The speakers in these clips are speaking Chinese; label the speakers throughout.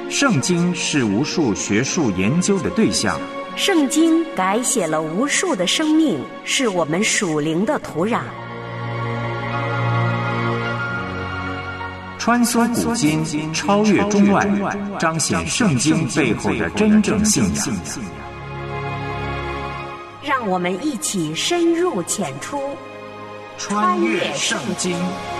Speaker 1: 圣经是无数学术研究的对象，
Speaker 2: 圣经改写了无数的生命，是我们属灵的土壤。
Speaker 1: 穿梭古今，超越中外，彰显圣经背后的真正信仰。
Speaker 2: 让我们一起深入浅出，
Speaker 1: 穿越圣经。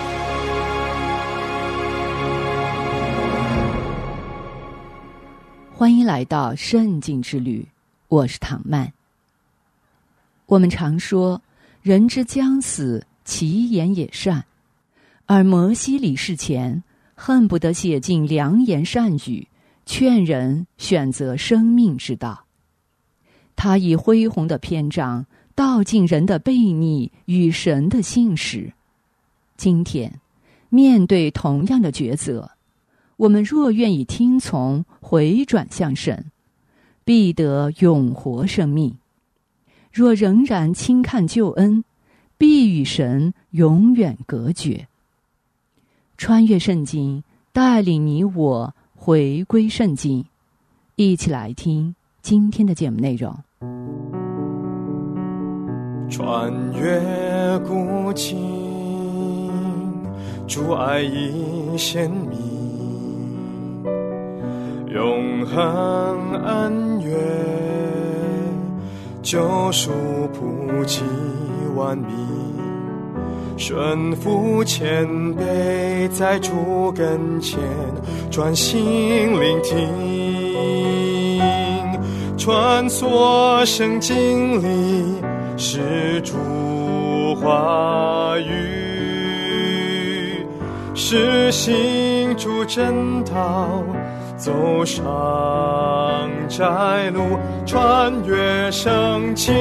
Speaker 3: 欢迎来到圣经之旅，我是唐曼。我们常说，人之将死，其言也善。而摩西离世前，恨不得写尽良言善语，劝人选择生命之道。他以恢宏的篇章道尽人的悖逆与神的信实。今天，面对同样的抉择，我们若愿意听从，回转向神，必得永活生命；若仍然轻看救恩，必与神永远隔绝。穿越圣经，带领你我回归圣经，一起来听今天的节目内容。
Speaker 4: 穿越古今，主爱已显明，永恒恩怨，救赎普及万民，顺服谦卑，在主跟前专心聆听，穿梭圣经里是主话语，是行主真道，走上窄路，穿越圣经。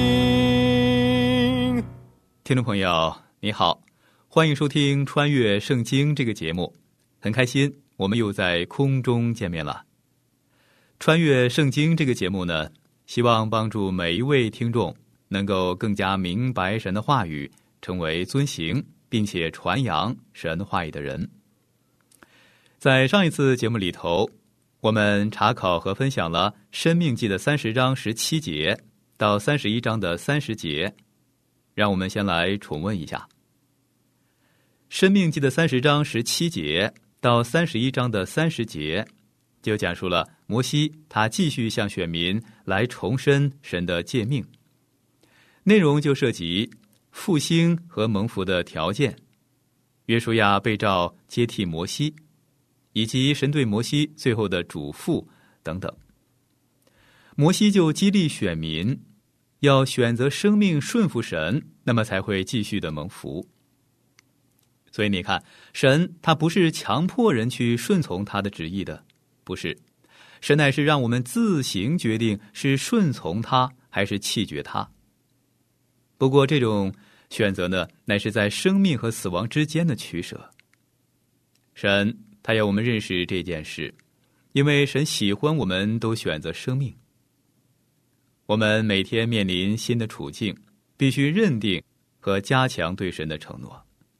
Speaker 5: 听众朋友你好，欢迎收听穿越圣经这个节目，很开心我们又在空中见面了。穿越圣经这个节目呢，希望帮助每一位听众能够更加明白神的话语，成为遵行并且传扬神话语的人。在上一次节目里头，我们查考和分享了申命记的30章17节到31章的30节，让我们先来重温一下。申命记的30章17节到31章的30节，就讲述了摩西他继续向选民来重申神的诫命，内容就涉及复兴和蒙福的条件，约书亚被召接替摩西，以及神对摩西最后的嘱咐等等。摩西就激励选民要选择生命顺服神，那么才会继续的蒙福。所以你看，神他不是强迫人去顺从他的旨意的，不是，神乃是让我们自行决定是顺从他还是弃绝他。不过这种选择呢，乃是在生命和死亡之间的取舍。神他要我们认识这件事，因为神喜欢我们都选择生命。我们每天面临新的处境，必须认定和加强对神的承诺。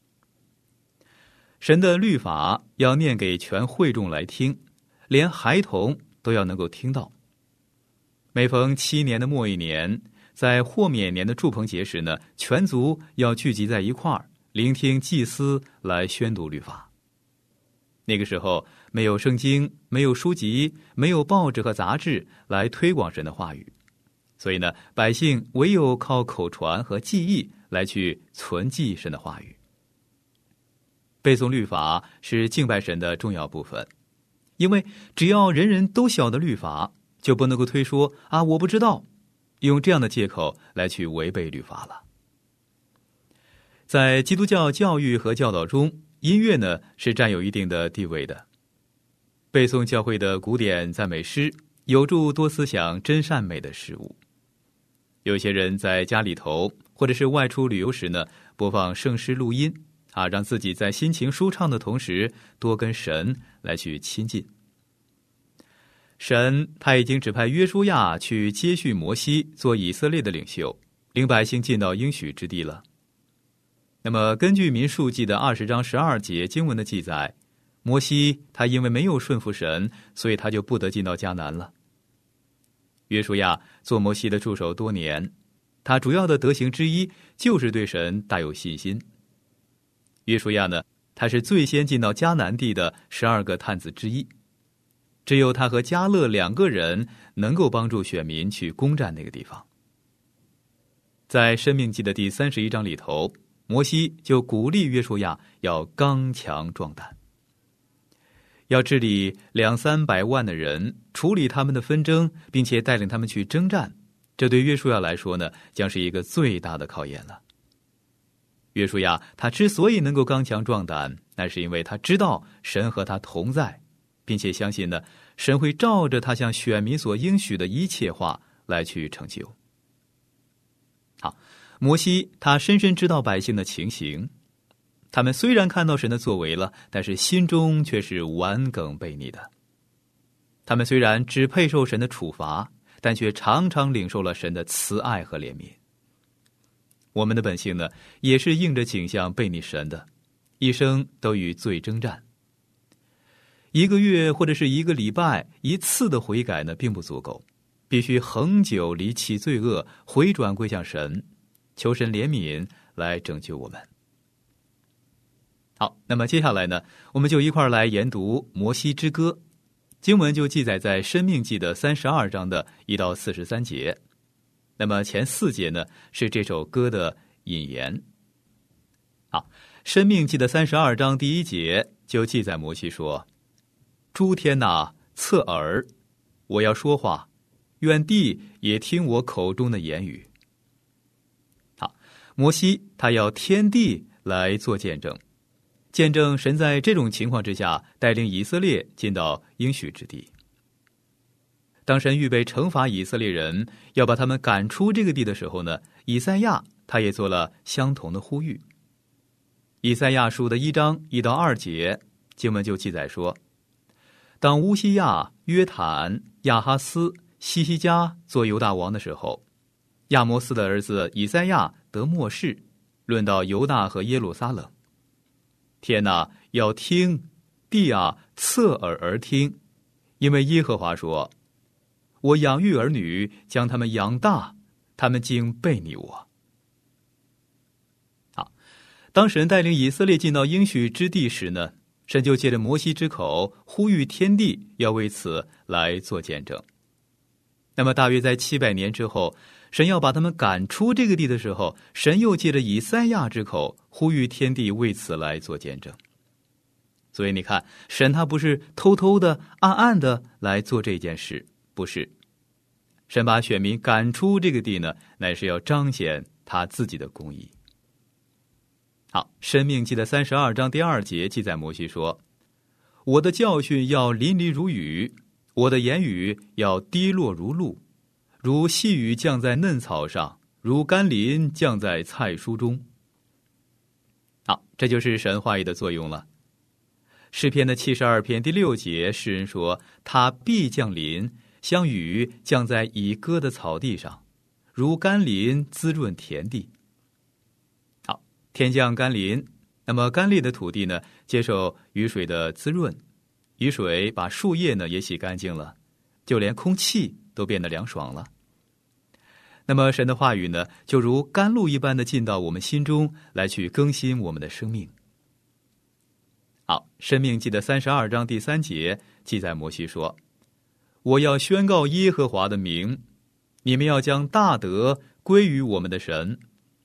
Speaker 5: 神的律法要念给全会众来听，连孩童都要能够听到。每逢7年的末一年，在豁免年的住棚节时呢，全族要聚集在一块儿，聆听祭司来宣读律法。那个时候没有圣经，没有书籍，没有报纸和杂志来推广神的话语，所以呢，百姓唯有靠口传和记忆来去存记神的话语。背诵律法是敬拜神的重要部分，因为只要人人都晓得律法，就不能够推说我不知道，用这样的借口来去违背律法了。在基督教教育和教导中，音乐呢是占有一定的地位的。背诵教会的古典赞美诗，有助多思想真善美的事物。有些人在家里头或者是外出旅游时呢，播放圣诗录音让自己在心情舒畅的同时，多跟神来去亲近。神他已经指派约书亚去接续摩西做以色列的领袖，领百姓进到应许之地了。那么根据民数记的20章12节经文的记载， 摩西他因为没有顺服神，所以他就不得进到迦南了。约书亚做摩西的助手多年，他主要的德行之一就是对神大有信心。约书亚呢，他是最先进到迦南地的12个探子之一，只有他和迦勒2个人能够帮助选民去攻占那个地方。在申命记的第31章里头，摩西就鼓励约书亚要刚强壮胆，要治理200-300万的人，处理他们的纷争，并且带领他们去征战。这对约书亚来说呢，将是一个最大的考验了。约书亚他之所以能够刚强壮胆，那是因为他知道神和他同在，并且相信呢，神会照着他向选民所应许的一切话来去成就。好，摩西他深深知道百姓的情形，他们虽然看到神的作为了，但是心中却是顽梗悖逆的。他们虽然只配受神的处罚，但却常常领受了神的慈爱和怜悯。我们的本性呢，也是应着景象悖逆神的，一生都与罪征战。1个月或者是1个礼拜1次的悔改呢，并不足够，必须恒久离弃罪恶，回转归向神，求神怜悯来拯救我们。好，那么接下来呢，我们就一块来研读摩西之歌。经文就记载在申命记的32章的1到43节。那么前4节呢，是这首歌的引言。好，申命记的32章第1节就记载摩西说：诸天哪，侧耳，我要说话，愿地也听我口中的言语。好，摩西他要天地来做见证，见证神在这种情况之下带领以色列进到应许之地。当神预备惩罚以色列人，要把他们赶出这个地的时候呢，以赛亚他也做了相同的呼吁。以赛亚书的1章1到2节经文就记载说：当乌西亚、约坦、亚哈斯、西西家做犹大王的时候，亚摩斯的儿子以赛亚得默示，论到犹大和耶路撒冷。天哪，要听；地啊，侧耳而听，因为耶和华说：我养育儿女，将他们养大，他们竟背逆我。好，当神带领以色列进到应许之地时呢，神就借着摩西之口呼吁天地要为此来做见证。那么大约在700年之后，神要把他们赶出这个地的时候，神又借着以赛亚之口呼吁天地为此来做见证。所以你看，神他不是偷偷的暗暗的来做这件事，不是。神把选民赶出这个地呢，乃是要彰显他自己的公义。好，申命记的32章第2节记载摩西说：我的教训要淋漓如雨，我的言语要滴落如露，如细雨降在嫩草上，如甘霖降在菜蔬中。好，这就是神话语的作用了。诗篇的72篇第6节，诗人说：他必降临，像雨降在已割的草地上，如甘霖滋润田地。好，天降甘霖，那么干裂的土地呢，接受雨水的滋润，雨水把树叶呢也洗干净了，就连空气都变得凉爽了。那么神的话语呢，就如甘露一般的进到我们心中，来去更新我们的生命。好，申命记的32章第3节记载摩西说：我要宣告耶和华的名，你们要将大德归于我们的神。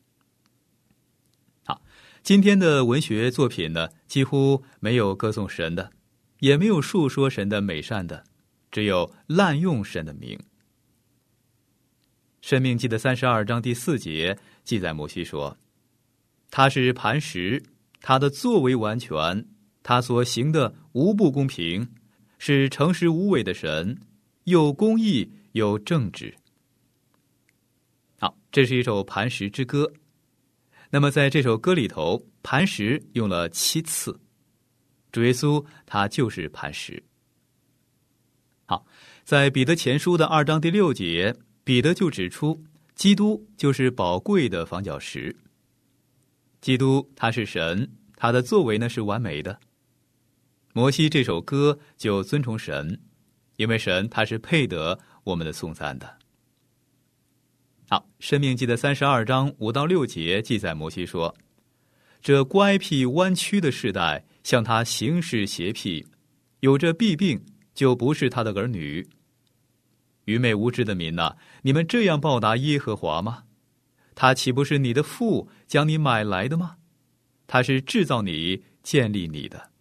Speaker 5: 好，今天的文学作品呢，几乎没有歌颂神的，也没有述说神的美善的，只有滥用神的名。申命记的32章第4节记载摩西说：他是磐石，他的作为完全，他所行的无不公平，是诚实无伪的神，又公义又正直。好，这是一首磐石之歌。那么在这首歌里头，磐石用了7次，主耶稣他就是磐石。好，在彼得前书的2章第6节，彼得就指出，基督就是宝贵的房角石。基督他是神，他的作为呢是完美的。 摩西这首歌就尊崇神，因为神他是配得我们的颂赞的。好，申命记的32章5到6节记载，摩西说，这乖僻弯曲的世代向他行事邪僻，有着弊病，就不是他的儿女。愚昧无知的民哪，你们这样报答耶和华吗？他岂不是你的父将你买来的吗？他是制造你建立你的。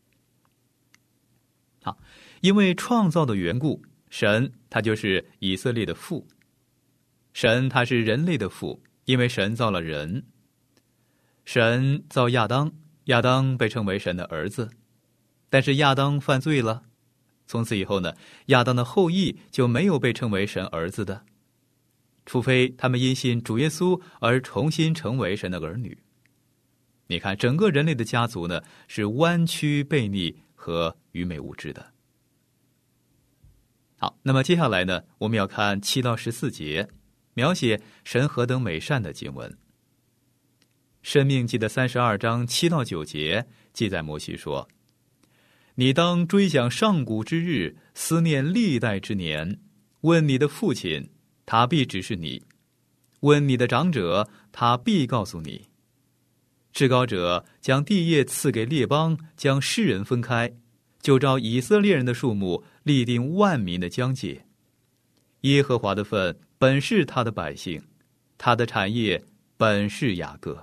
Speaker 5: 好，因为创造的缘故，神他就是以色列的父，神他是人类的父，因为神造了人。神造亚当，亚当被称为神的儿子，但是亚当犯罪了，从此以后呢，亚当的后裔就没有被称为神儿子的，除非他们因信主耶稣而重新成为神的儿女。你看，整个人类的家族呢，是弯曲悖逆和愚昧无知的。好，那么接下来呢，我们要看7到14节，描写神何等美善的经文。申命记的32章7到9节记载，摩西说，你当追想上古之日，思念历代之年，问你的父亲，他必指示你；问你的长者，他必告诉你。至高者将地业赐给列邦，将世人分开，就照以色列人的数目立定万民的疆界。耶和华的份本是他的百姓，他的产业本是雅各。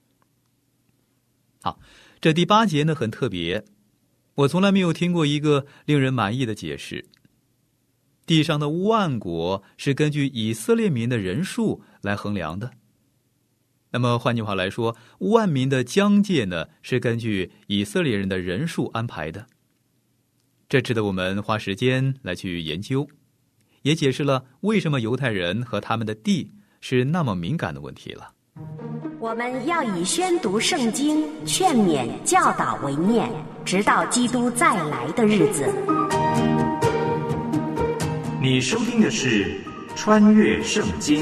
Speaker 5: 好，这第8节呢很特别，我从来没有听过一个令人满意的解释。地上的万国是根据以色列民的人数来衡量的，那么换句话来说，万民的疆界呢是根据以色列人的人数安排的。这值得我们花时间来去研究，也解释了为什么犹太人和他们的地是那么敏感的问题了。
Speaker 2: 我们要以宣读圣经、劝勉、教导为念，直到基督再来的日子。
Speaker 1: 你收听的是《穿越圣经》。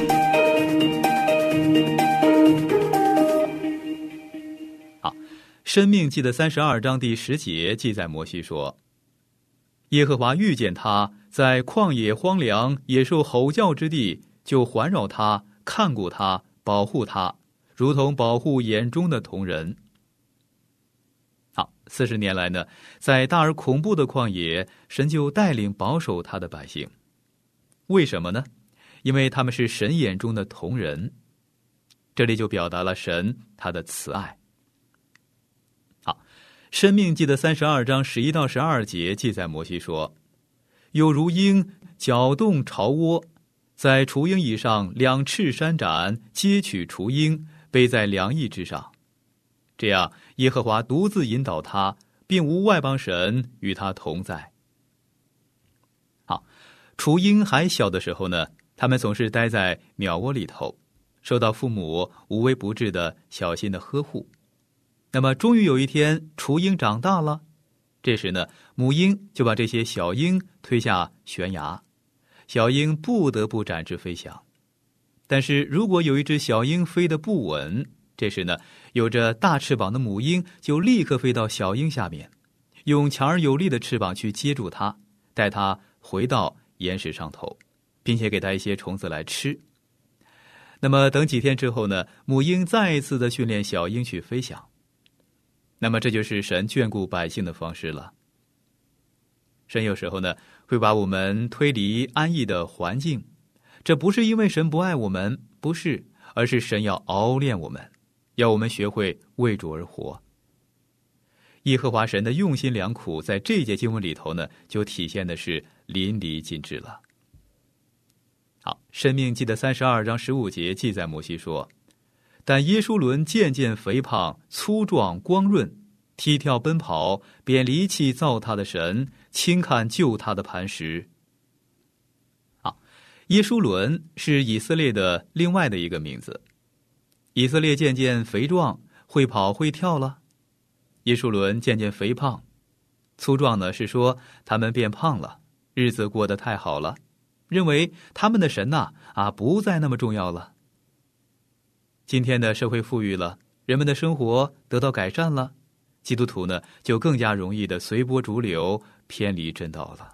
Speaker 5: 好，申命记的32章第10节记载，摩西说，耶和华遇见他在旷野荒凉野兽吼叫之地，就环绕他，看顾他，保护他，如同保护眼中的瞳人。好，40年来呢，在大而恐怖的旷野，神就带领保守他的百姓。为什么呢？因为他们是神眼中的瞳人。这里就表达了神他的慈爱。好，申命记的32章11到12节记载，摩西说，有如鹰搅动巢窝，在雏鹰以上2翅扇展，接取雏鹰，背在2翼之上。这样耶和华独自引导他，并无外邦神与他同在。好，雏鹰还小的时候呢，他们总是待在鸟窝里头，受到父母无微不至的小心的呵护。那么终于有一天，雏鹰长大了，这时呢，母鹰就把这些小鹰推下悬崖，小鹰不得不展翅飞翔。但是如果有一只小鹰飞得不稳，这时呢，有着大翅膀的母鹰就立刻飞到小鹰下面，用强而有力的翅膀去接住它，带它回到岩石上头，并且给它一些虫子来吃。那么等几天之后呢，母鹰再一次的训练小鹰去飞翔。那么这就是神眷顾百姓的方式了。神有时候呢，会把我们推离安逸的环境，这不是因为神不爱我们，不是，而是神要熬炼我们，要我们学会为主而活。耶和华神的用心良苦，在这一节经文里头呢，就体现的是淋漓尽致了。好，申命记的32章15节记载，摩西说，但耶书伦渐渐肥胖，粗壮光润，踢跳奔跑，便离弃造他的神，轻看救他的磐石。好，耶书伦是以色列的另外的一个名字。以色列渐渐肥壮，会跑会跳了。耶书伦渐渐肥胖，粗壮呢是说他们变胖了，日子过得太好了，认为他们的神不再那么重要了。今天的社会富裕了，人们的生活得到改善了， 基督徒呢就更加容易的随波逐流，偏离真道了。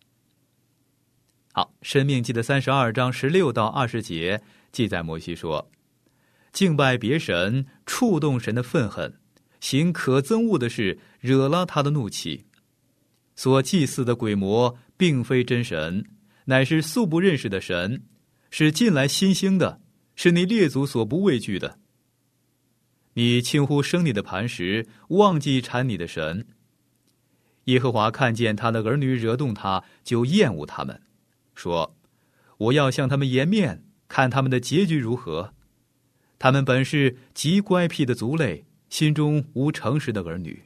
Speaker 5: 好，申命记的32章16到20节记载摩西说，敬拜别神，触动神的愤恨，行可憎恶的事，惹了他的怒气。所祭祀的鬼魔并非真神，乃是素不认识的神，是近来新兴的，是你列祖所不畏惧的。你轻忽生你的磐石，忘记产你的神。耶和华看见他的儿女惹动他，就厌恶他们，说，我要向他们颜面，看他们的结局如何。他们本是极乖僻的族类，心中无诚实的儿女。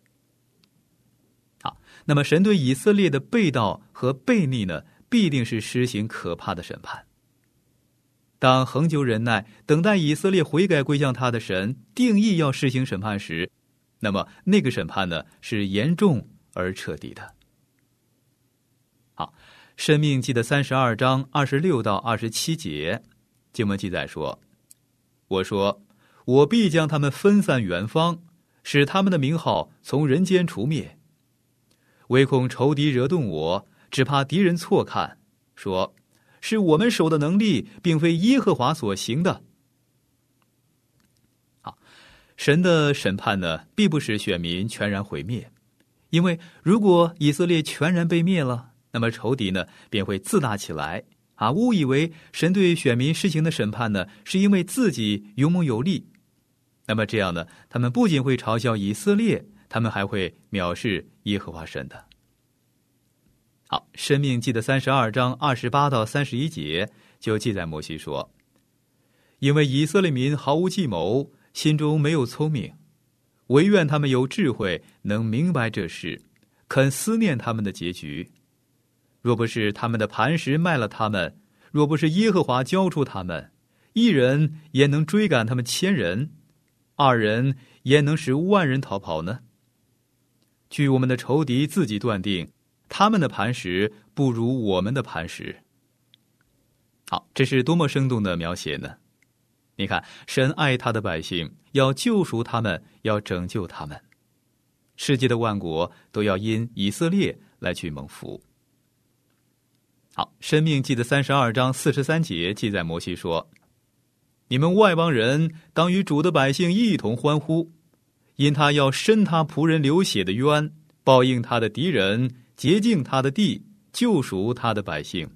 Speaker 5: 好，那么神对以色列的背道和悖逆呢，必定是施行可怕的审判。当恒久忍耐，等待以色列悔改归向他的神定义要施行审判时，那么那个审判呢，是严重而彻底的。好，申命记的32章26到27节经文记载说，我说，我必将他们分散远方，使他们的名号从人间除灭。唯恐仇敌惹动我，只怕敌人错看，说，是我们手的能力，并非耶和华所行的。好，神的审判呢，必不使选民全然毁灭，因为如果以色列全然被灭了，那么仇敌呢便会自大起来，误以为神对选民施行的审判呢，是因为自己勇猛有力。那么这样呢，他们不仅会嘲笑以色列，他们还会藐视耶和华神的。好，申命记的32章28到31节就记载摩西说，因为以色列民毫无计谋，心中没有聪明，唯愿他们有智慧，能明白这事，肯思念他们的结局。若不是他们的磐石卖了他们，若不是耶和华交出他们，一人焉能追赶他们1000人，二人焉能使10000人逃跑呢？据我们的仇敌自己断定，他们的磐石不如我们的磐石。好，这是多么生动的描写呢？你看，神爱他的百姓，要救赎他们，要拯救他们。世界的万国都要因以色列来去蒙福。好，申命记的32章43节记载摩西说，你们外邦人当与主的百姓一同欢呼，因他要伸他仆人流血的冤，报应他的敌人，洁净他的地，救赎他的百姓。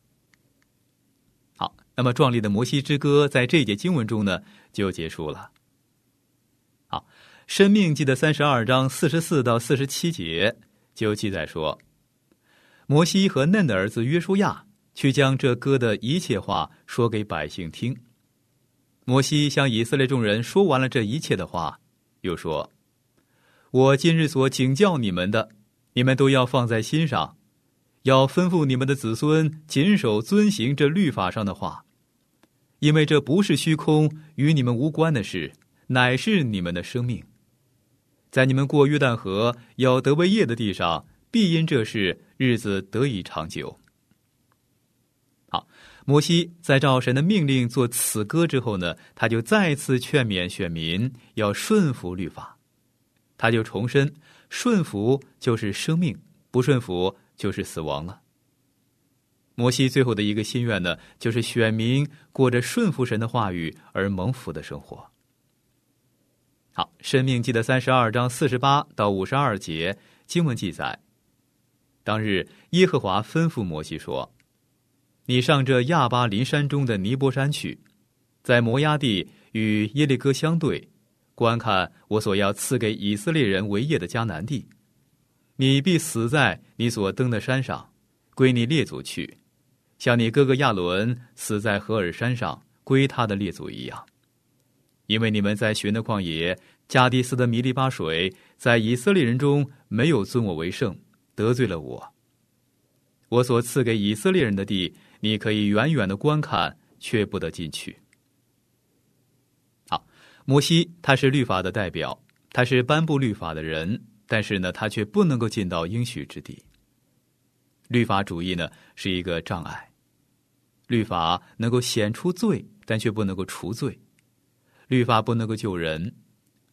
Speaker 5: 好，那么壮丽的摩西之歌在这一节经文中呢就结束了。好，申命记的32章44到47节就记载说，摩西和嫩的儿子约书亚去将这歌的一切话说给百姓听。摩西向以色列众人说完了这一切的话，又说，我今日所警教你们的，你们都要放在心上，要吩咐你们的子孙谨守遵行这律法上的话，因为这不是虚空，与你们无关的事，乃是你们的生命。在你们过约旦河要得为业的地上，必因这事日子得以长久。好，摩西在照神的命令做此歌之后呢，他就再次劝勉选民要顺服律法。他就重申，顺服就是生命，不顺服就是死亡了。摩西最后的一个心愿呢，就是选民过着顺服神的话语而蒙福的生活。好，申命记的32章48到52节经文记载，当日耶和华吩咐摩西说，你上这亚巴林山中的尼波山去，在摩押地与耶利哥相对，观看我所要赐给以色列人为业的迦南地。你必死在你所登的山上，归你列祖去，像你哥哥亚伦死在何尔山上，归他的列祖一样。因为你们在寻的旷野，加迪斯的米利巴水，在以色列人中没有尊我为圣，得罪了我。我所赐给以色列人的地，你可以远远的观看，却不得进去。好，摩西他是律法的代表，他是颁布律法的人，但是呢，他却不能够进到应许之地。律法主义呢是一个障碍，律法能够显出罪，但却不能够除罪。律法不能够救人，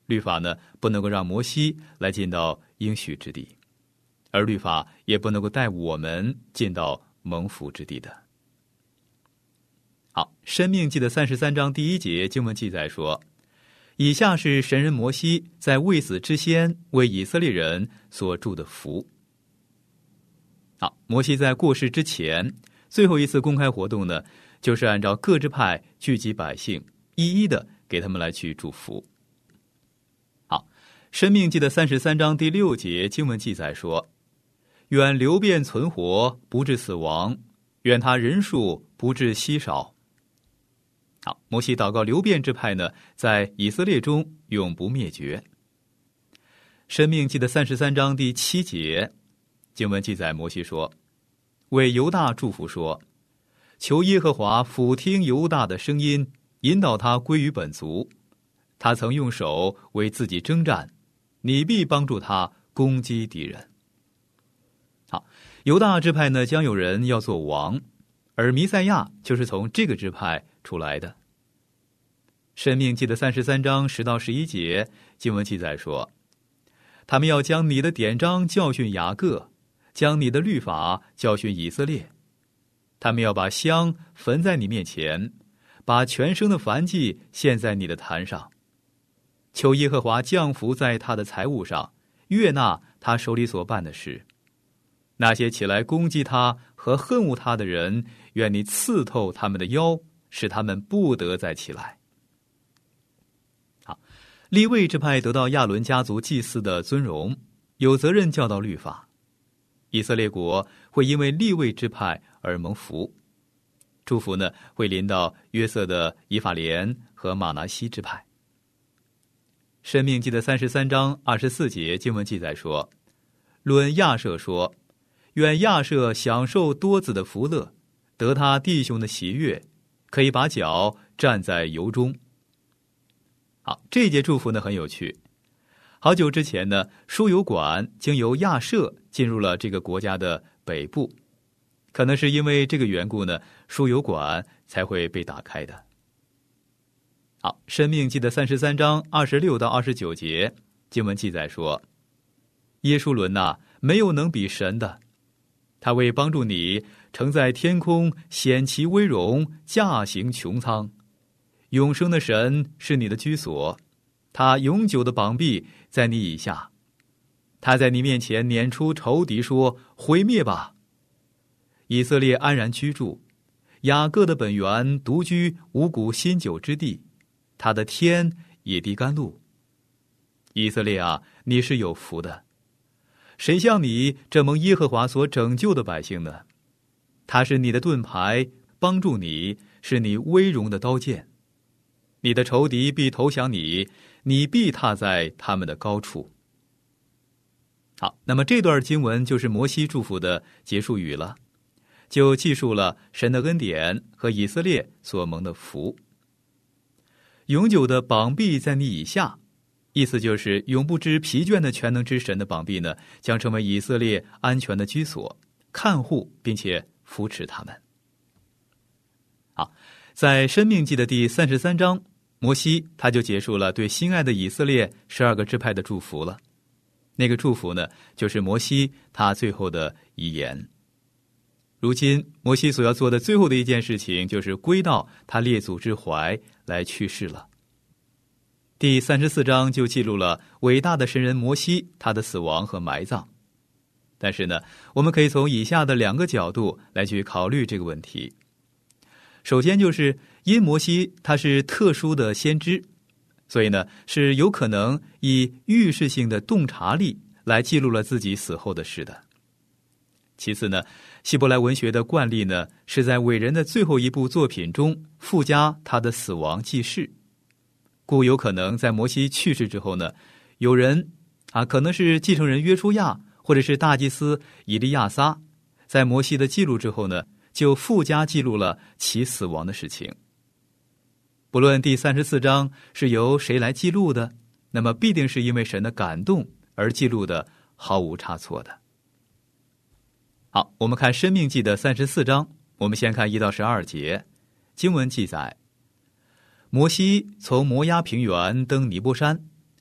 Speaker 5: 律法呢不能够让摩西来进到应许之地，而律法也不能够带我们进到蒙福之地的。好，申命记的33章第1节经文记载说，以下是神人摩西在未死之先为以色列人所祝的福。好，摩西在过世之前最后一次公开活动呢，就是按照各支派聚集百姓，一一的给他们来去祝福。好，申命记的33章第6节经文记载说，愿流变存活，不致死亡，愿他人数不致稀少。好，摩西祷告流变支派呢，在以色列中永不灭绝。申命记的33章第7节经文记载，摩西说，为犹大祝福说，求耶和华俯听犹大的声音，引导他归于本族。他曾用手为自己征战，你必帮助他攻击敌人。好，犹大支派呢，将有人要做王，而弥赛亚就是从这个支派出来的。申命记的33章10到11节经文记载说，他们要将你的典章教训雅各，将你的律法教训以色列。他们要把香焚在你面前，把全生的燔祭献在你的坛上。求耶和华降福在他的财物上，悦纳他手里所办的事。那些起来攻击他和恨恶他的人，愿你刺透他们的腰，使他们不得再起来。好，利未支派得到亚伦家族祭司的尊荣，有责任教导律法。以色列国会因为利未支派而蒙福，祝福呢会临到约瑟的以法莲和马拿西支派。申命记的33章24节经文记载说，论亚设说，愿亚设享受多子的福乐，得他弟兄的喜悦，可以把脚站在油中。好，这一节祝福呢很有趣。好久之前呢，输油管经由亚设进入了这个国家的北部，可能是因为这个缘故呢，输油管才会被打开的。好，申命记的33章26到29节经文记载说，耶书伦哪，没有能比神的，他为帮助你，乘在天空，显其威荣，驾行穹苍。永生的神是你的居所，他永久的膀臂在你以下。他在你面前撵出仇敌，说，毁灭吧。以色列安然居住，雅各的本源独居五谷新酒之地，他的天也滴甘露。以色列啊，你是有福的。谁像你这蒙耶和华所拯救的百姓呢？他是你的盾牌，帮助你，是你威荣的刀剑。你的仇敌必投降你，你必踏在他们的高处。好，那么这段经文就是摩西祝福的结束语了，就记述了神的恩典和以色列所蒙的福。永久的膀臂在你以下，意思就是永不知疲倦的全能之神的膀臂呢，将成为以色列安全的居所，看护并且扶持他们。好，在申命记的第33章，摩西他就结束了对心爱的以色列12个支派的祝福了。那个祝福呢，就是摩西他最后的遗言。如今摩西所要做的最后的一件事情，就是归到他列祖之怀来去世了。第34章就记录了伟大的神人摩西他的死亡和埋葬。但是呢，我们可以从以下的2个角度来去考虑这个问题。首先就是因摩西他是特殊的先知，所以呢是有可能以预示性的洞察力来记录了自己死后的事的。其次呢，希伯来文学的惯例呢，是在伟人的最后一部作品中附加他的死亡记事，故有可能在摩西去世之后呢，有人可能是继承人约书亚或者是大祭司以利亚撒，在摩西的记录之后呢，就附加记录了其死亡的事情。不论第34章是由谁来记录的，那么必定是因为神的感动而记录的毫无差错的。好，我们看申命记的34章，我们先看1到12节。经文记载，摩西从摩押平原登尼波山，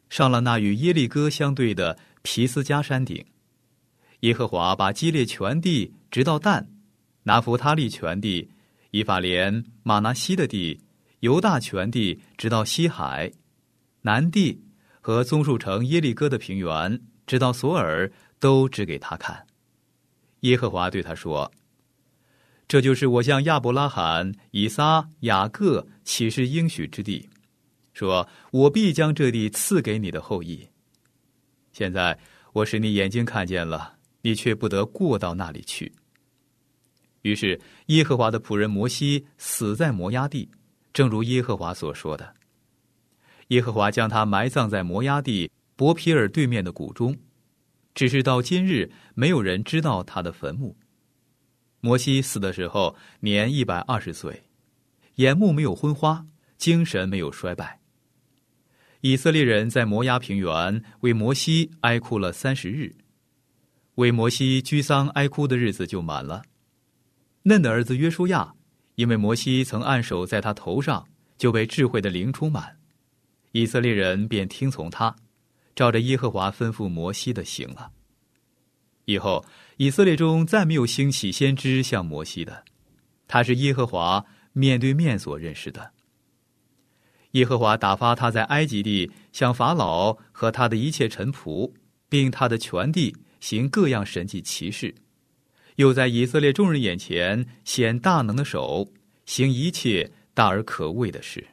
Speaker 5: 上了那与耶利哥相对的皮斯加山顶。耶和华把基列全地直到但，拿弗他利全地，以法莲、马拿西的地，犹大全地直到西海，南地和棕树城耶利哥的平原直到索尔，都指给他看。耶和华对他说：这就是我向亚伯拉罕、以撒、雅各起誓应许之地，说我必将这地赐给你的后裔。现在我使你眼睛看见了，你却不得过到那里去。于是耶和华的仆人摩西死在摩押地，正如耶和华所说的。耶和华将他埋葬在摩押地伯皮尔对面的谷中，只是到今日没有人知道他的坟墓。摩西死的时候年120岁，眼目没有昏花，精神没有衰败。以色列人在摩押平原为摩西哀哭了30日，为摩西居丧哀哭的日子就满了。嫩的儿子约书亚，因为摩西曾按手在他头上，就被智慧的灵充满，以色列人便听从他，照着耶和华吩咐摩西的行了。以后以色列中再没有兴起先知像摩西的，他是耶和华面对面所认识的。耶和华打发他在埃及地向法老和他的一切臣仆，并他的全地行各样神迹奇事，又在以色列众人眼前显大能的手，行一切大而可畏的事。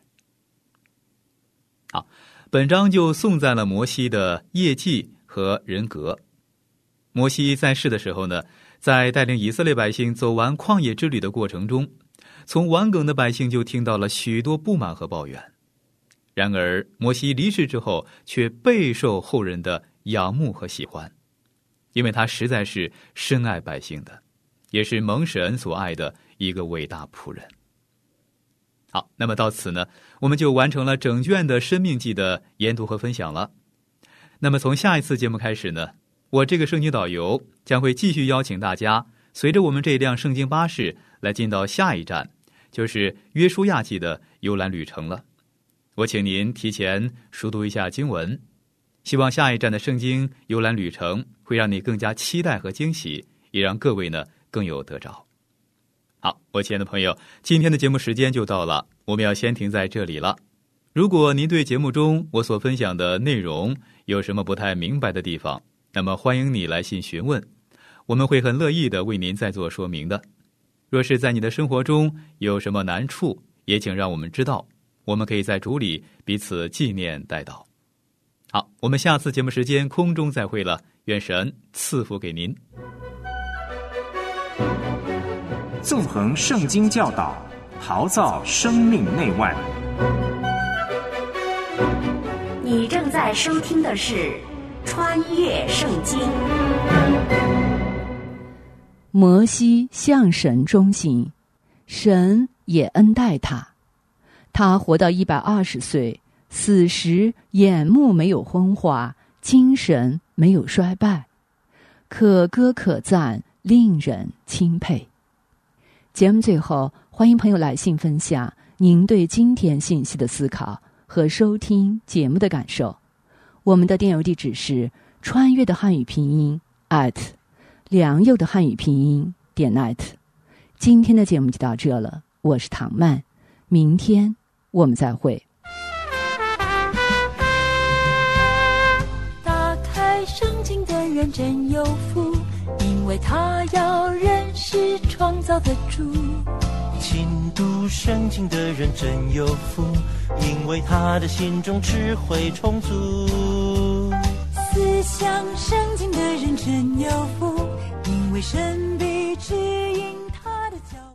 Speaker 5: 好，本章就颂赞了摩西的业绩和人格。摩西在世的时候呢，在带领以色列百姓走完旷野之旅的过程中，从顽梗的百姓就听到了许多不满和抱怨。然而摩西离世之后，却备受后人的仰慕和喜欢，因为他实在是深爱百姓的，也是蒙神所爱的一个伟大仆人。好，那么到此呢，我们就完成了整卷的申命记的研读和分享了。那么从下一次节目开始呢，我这个圣经导游将会继续邀请大家随着我们这辆圣经巴士来进到下一站，就是约书亚记的游览旅程了。我请您提前熟读一下经文，希望下一站的圣经游览旅程会让你更加期待和惊喜，也让各位呢更有得着。好，我亲爱的朋友，今天的节目时间就到了，我们要先停在这里了。如果您对节目中我所分享的内容有什么不太明白的地方，那么欢迎你来信询问，我们会很乐意的为您再做说明的。若是在你的生活中有什么难处，也请让我们知道，我们可以在主里彼此纪念代祷。好，我们下次节目时间空中再会了，愿神赐福给您。
Speaker 1: 纵横圣经教导，陶造生命内外。
Speaker 2: 你正在收听的是《穿越圣经》。
Speaker 3: 摩西向神忠心，神也恩待他。他活到120岁，死时眼目没有昏花，精神没有衰败，可歌可赞，令人钦佩。节目最后，欢迎朋友来信分享您对今天信息的思考和收听节目的感受。我们的电邮地址是穿越的汉语拼音良友的汉语拼音.net。今天的节目就到这了，我是唐曼，明天我们再会。
Speaker 6: 打开圣经的人真有福，因为他要认识创造的主。
Speaker 7: 勤读圣经的人真有福，因为他的心中智慧充足。
Speaker 6: 思想圣经的人真有福，因为神必指引他的脚步。